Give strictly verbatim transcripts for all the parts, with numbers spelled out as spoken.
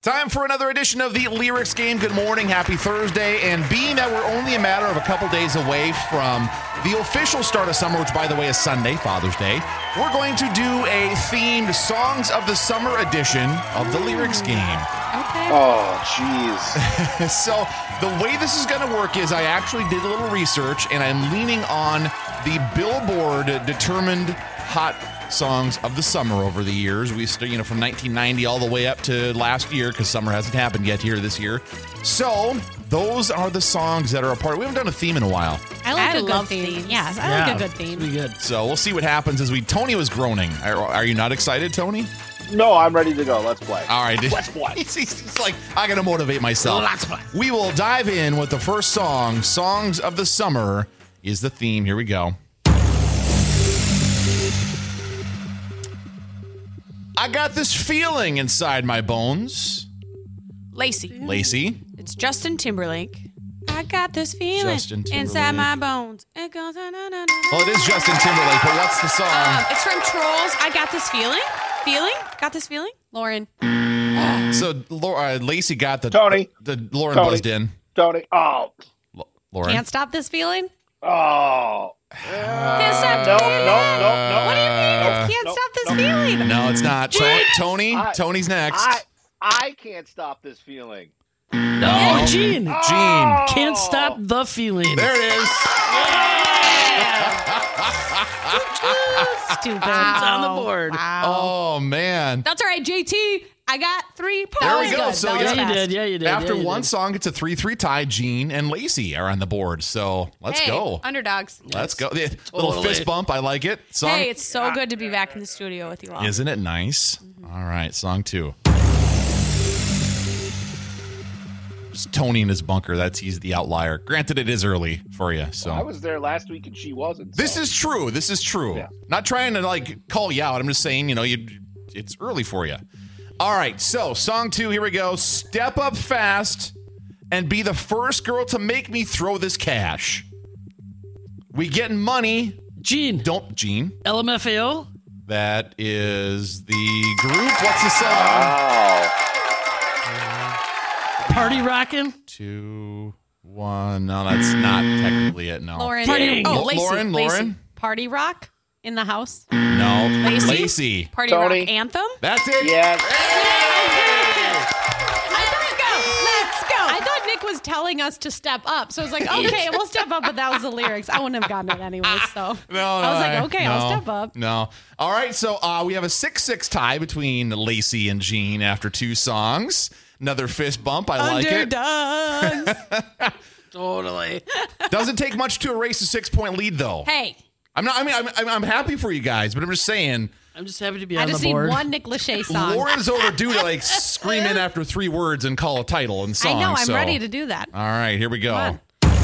Time for another edition of the Lyrics Game. Good morning, happy Thursday. And being that we're only a matter of a couple days away from the official start of summer, which by the way is Sunday, Father's Day, we're going to do a themed Songs of the Summer edition of the Lyrics Game. Okay. Oh, jeez. So the way this is going to work is I actually did a little research, and I'm leaning on the Billboard determined hot songs of the summer over the years. We, you know, from nineteen ninety all the way up to last year, because summer hasn't happened yet here this year. So those are the songs that are a part. We haven't done a theme in a while. I like I a good love theme. themes. Yes, I Yeah, like a good theme. Be good. So we'll see what happens as we. Tony was groaning. Are, are you not excited, Tony? No, I'm ready to go. Let's play. All right. Let's play. He's, he's like, I got to motivate myself. Let's play. We will dive in with the first song. Songs of the Summer is the theme. Here we go. I got this feeling inside my bones. Lacey. Lacey. It's Justin Timberlake. I got this feeling Justin Timberlake. inside my bones. It goes, na, na, na, na. Well, it is Justin Timberlake, but what's the song? Um, it's from Trolls. I got this feeling. Feeling? Got this feeling? Lauren. So Laura, uh, Lacey got the Tony. The, the Lauren Tony. buzzed in. Tony. Oh. L- Lauren. Can't stop this feeling? Oh. Yes, I No, did. no, no, no. What do you mean? Uh, It can't nope, stop this nope. feeling. No, it's not. To- Tony. I- Tony's next. I I can't stop this feeling. No, Gene. Gene. Oh. Can't stop the feeling. There it is. Stupid. It's on the board. Wow. Oh man. That's all right, J T. I got three points. There we was go. good. So That yeah, was Yeah, you fast. did. Yeah, you did. after yeah, you one did. song, it's a three three tie. Gene and Lacey are on the board. So let's Hey, go. underdogs. Let's go. Yeah, Little Totally. fist bump. I like it. Song. Hey, it's so good to be back in the studio with you all. Isn't it nice? All right, song two. Just Tony in his bunker. That's he's the outlier. Granted, it is early for you. So I was there last week and she wasn't. this so. is true. This is true. Yeah. Not trying to like call you out. I'm just saying, you know, you it's early for you. All right, so song two. Here we go. Step up fast and be the first girl to make me throw this cash. We getting money. Gene. Don't Gene. L M F A O. That is the group. What's the song? Oh. Party rocking. Two, one. No, that's not technically it. No. Lauren. Party- Oh, L- Lacey. Lauren, Lacey. Lauren? Party rock in the house. No. Lacey? Lacey. Party Tony. rock anthem. That's it. Yes. Let's go. Let's go. I thought Nick was telling us to step up. So I was like, okay, we'll step up, but that was the lyrics. I wouldn't have gotten it anyway. So No, I was like, okay, no, I'll step up. No. All right. So uh, we have a six six tie between Lacey and Gene after two songs. Another fist bump. I like it. Underdogs. Totally. Doesn't take much to erase a six point lead, though. Hey, I'm not. I mean, I'm, I'm, I'm happy for you guys, but I'm just saying. I'm just happy to be I on just the need board. one Nick Lachey song. Lauren's overdue to like scream in after three words and call a title and I song. know. I'm so. ready to do that. All right, here we go. Come on.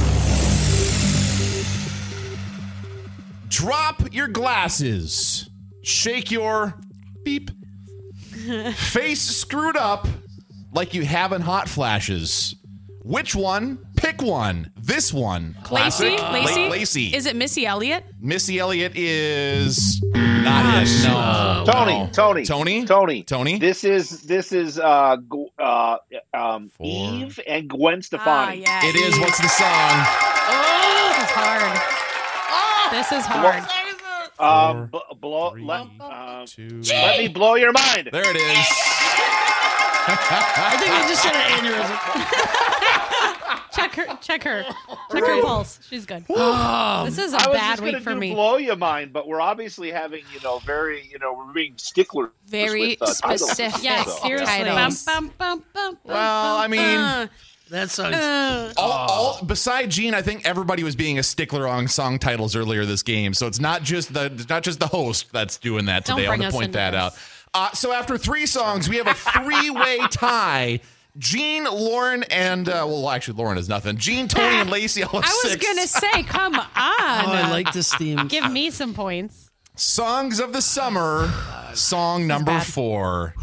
Drop your glasses. Shake your beep. Face screwed up like you having hot flashes. Which one? Pick one. This one. Lacey. Classic. Lacey. La- Lacey. Is it Missy Elliott? Missy Elliott is not it. No. Tony, no. Tony, Tony. Tony, Tony. This is this is uh, Gu- uh um Four. Eve and Gwen Ah, Stefani. yeah. It is. What's the song? This is hard. This is hard. Um, b- blow. Three, Let, um, two. let me blow your mind. There it is. I think I just had an aneurysm. Check her. Check her. Check her pulse. She's good. Oh, This is a I was bad just gonna week for do me. blow your mind, but we're obviously having you know very you know we're being sticklers. Very with, uh, titles. specific. Yeah, So- seriously. Titles. Bum, bum, bum, bum, Well, I mean, Uh, that song's uh. all, all, beside Gene, I think everybody was being a stickler on song titles earlier this game. So it's not just the it's not just the host that's doing that Don't today. I bring want us to point into that this. out. Uh, so after three songs, we have a three-way tie. Gene, Lauren, and uh, well, actually, Lauren is nothing. Gene, Tony, and Lacey all have I was six. gonna say, come on. Oh, I like this theme. Give me some points. Songs of the Summer, song number bad. four.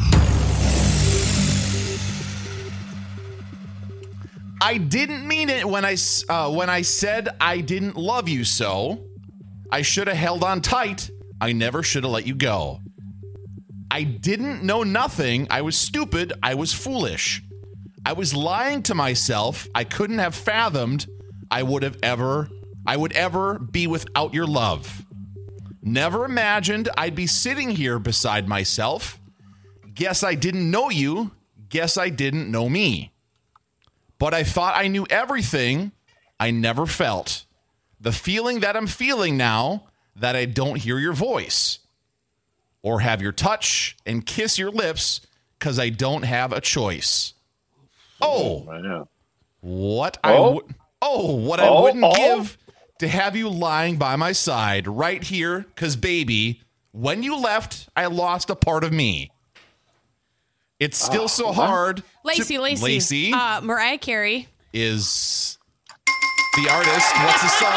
I didn't mean it when I s- uh, when I said I didn't love you so. I should have held on tight. I never should have let you go. I didn't know nothing. I was stupid. I was foolish. I was lying to myself. I couldn't have fathomed I would have ever, I would ever be without your love. Never imagined I'd be sitting here beside myself. Guess I didn't know you. Guess I didn't know me. But I thought I knew everything I never felt. The feeling that I'm feeling now that I don't hear your voice or have your touch and kiss your lips because I don't have a choice. Oh, I know. what Oh. I would oh what I Oh, wouldn't oh. give to have you lying by my side right here, because baby, when you left, I lost a part of me. It's still so what? hard. Lacey, to, Lacey. Lacey Uh, Mariah Carey. is the artist. What's the song?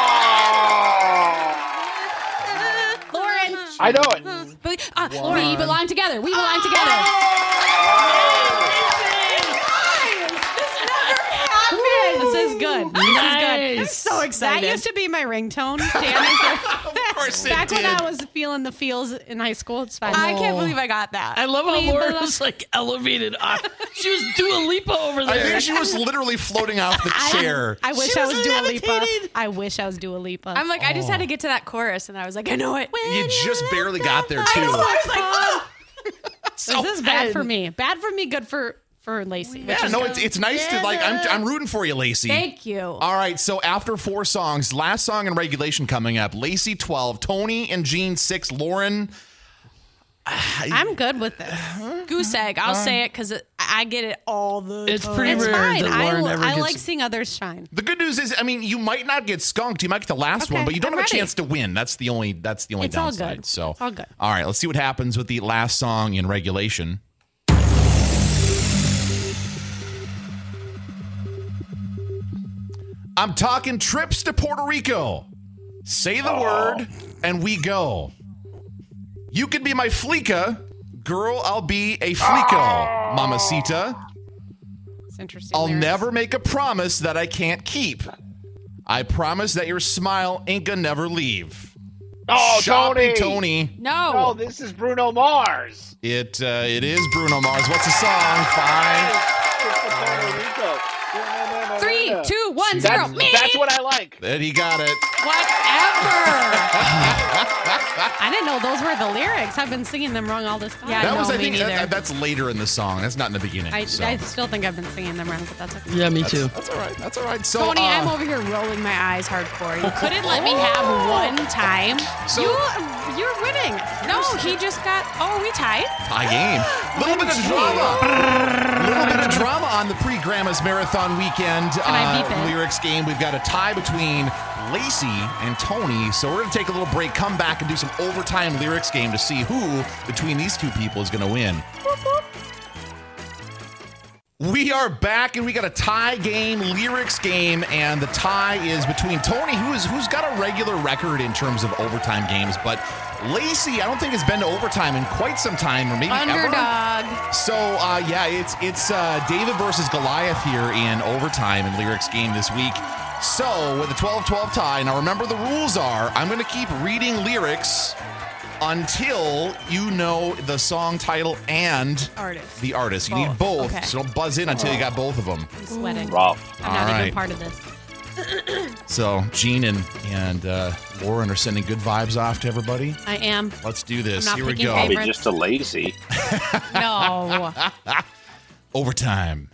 Lauren. I know it. But, uh, we Lauren. belong together. We belong together. This is good. This is good. Nice. So excited. That used to be my ringtone. Dan Of course it Back did. when I was feeling the feels in high school, it's fine. I can't believe I got that. I love how We Laura belong- was like elevated off. She was Dua Lipa over I there. think she was literally floating off the chair. I wish She I was was Dua Lipa. levitated. I wish I was Dua Lipa. I'm like, I just had to get to that chorus, and I was like, I know it. You just barely got there, I too. know. I was like, oh. this is bad for me. Bad for me. Good for for Lacey. which Yeah, is no, good. it's it's nice to like. I'm I'm rooting for you, Lacey. Thank you. All right, so after four songs, last song in regulation coming up. Lacey twelve, Tony and Jean six, Lauren. I'm good with this. Goose egg. I'll say it because I get it all the It's time. pretty It's rare fine. that I, Lauren ever I gets. like seeing others shine. The good news is, I mean, you might not get skunked. You might get the last Okay, one, but you don't I'm have a ready. chance to win. That's the only. That's the only It's all downside. good. So It's all good. All right, let's see what happens with the last song in regulation. I'm talking trips to Puerto Rico. Say the word, and we go. You can be my fleeka. Girl, I'll be a fleeko, mamacita. It's interesting. I'll lyrics. never make a promise that I can't keep. I promise that your smile ain't gonna never leave. Oh, Shopping Tony. Tony. No. Oh, this is Bruno Mars. It uh, it is Bruno Mars. What's the song? Five. Puerto Rico. Three, two, one, zero. That's, Me. that's what I like. Then he got it. Whatever. I didn't know those were the lyrics. I've been singing them wrong all this time. Yeah, That no, was I me think that- neither. that's later in the song. That's not in the beginning. I, so. I still think I've been singing them wrong, but that's okay. Yeah, me too. That's all right. That's all right. So Tony, uh, I'm over here rolling my eyes hardcore. You couldn't let me have one time. so You, you're winning. No, he just got. Oh, we tied. high game. Little bit of drama. Little bit of drama on the pre-Grandma's Marathon weekend I beep uh, it? lyrics game. We've got a tie between Lacey and Tony. So we're going to take a little break, come back, and do some overtime lyrics game to see who between these two people is going to win. We are back, and we got a tie game, lyrics game, and the tie is between Tony, who is who's got a regular record in terms of overtime games, but Lacey, I don't think has been to overtime in quite some time, or maybe ever. Underdog. So uh, yeah, it's it's uh, David versus Goliath here in overtime and lyrics game this week. So with a twelve twelve tie, now remember the rules are I'm going to keep reading lyrics until you know the song title and Artist. the artist. You Both. need both, Okay. so don't buzz in until you got both of them. I'm sweating. Rough. I'm not All even right. part of this. So Gene and and uh, Lauren are sending good vibes off to everybody. I am. Let's do this. I'm not Here we picking go. Probably favorites. just a lazy. No. Overtime.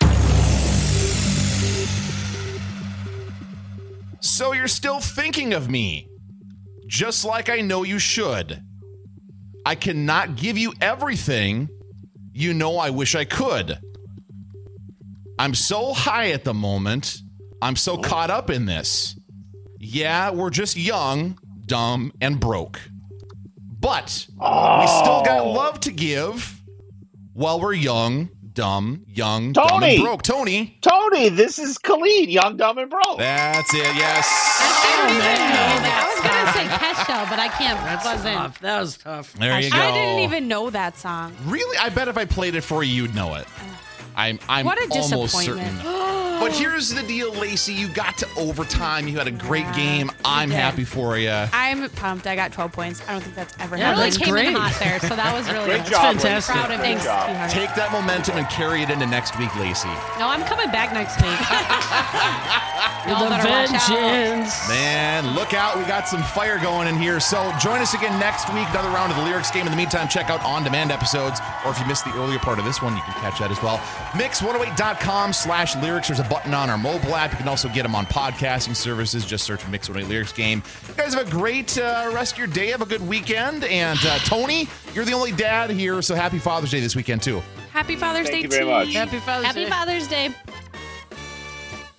So you're still thinking of me, just like I know you should. I cannot give you everything. You know I wish I could. I'm so high at the moment. I'm so caught up in this. Yeah, we're just young, dumb, and broke. But we still got love to give while we're young, dumb, young, dumb, and Tony! broke. Tony. Tony, this is Khalid, Young, Dumb, and Broke. That's it, yes. I don't even man. know that. I was going to say Kesha, but I can't That's buzz in. tough. That was tough. There you go. I didn't even know that song. Really? I bet if I played it for you, you'd know it. I'm I'm What a almost disappointment. certain. But here's the deal, Lacey. You got to overtime. You had a great Yeah, game. I'm did. happy for you. I'm pumped. I got twelve points. I don't think that's ever Yeah, Really happened. that's came in great. hot there, so that was really Great good. job, Lacey. fantastic. Proud of Great you. job. Sweetheart. Take that momentum and carry it into next week, Lacey. No, I'm coming back next week. Y'all The better watch out. vengeance. Man, look out. We got some fire going in here. So join us again next week. Another round of the Lyrics game. In the meantime, check out on-demand episodes. Or if you missed the earlier part of this one, you can catch that as well. mix one oh eight dot com slash lyrics. There's a button on our mobile app. You can also get them on podcasting services. Just search Mix one oh eight Lyrics game. You guys have a great uh, rest of your day. Have a good weekend. And uh, Tony, you're the only dad here, so happy Father's Day this weekend, too. Happy Father's Thank Day you very to much. Happy Father's Happy Day. Father's Day.